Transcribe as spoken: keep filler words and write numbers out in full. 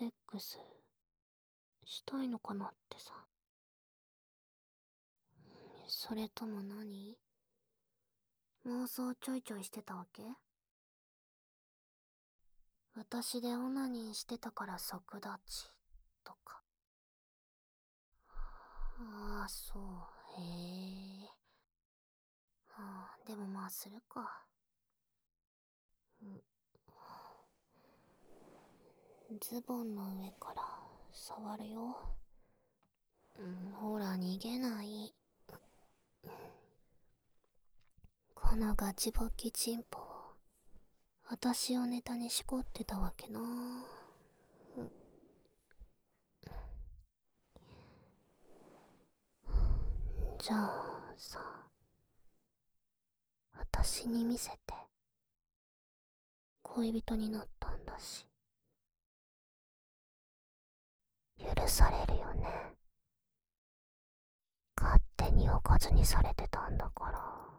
セックスしたいのかなってさ。それとも何？妄想ちょいちょいしてたわけ？私でオナニーしてたから即立ちとか。ああ、そう、へえ。はあ、でもまあするか。ズボンの上から触るよ。うん、ほら逃げない。このガチボッキチンポを私をネタにしこってたわけな。うん、じゃあさ、私に見せて。恋人になったんだし。許されるよね。勝手におかずにされてたんだから。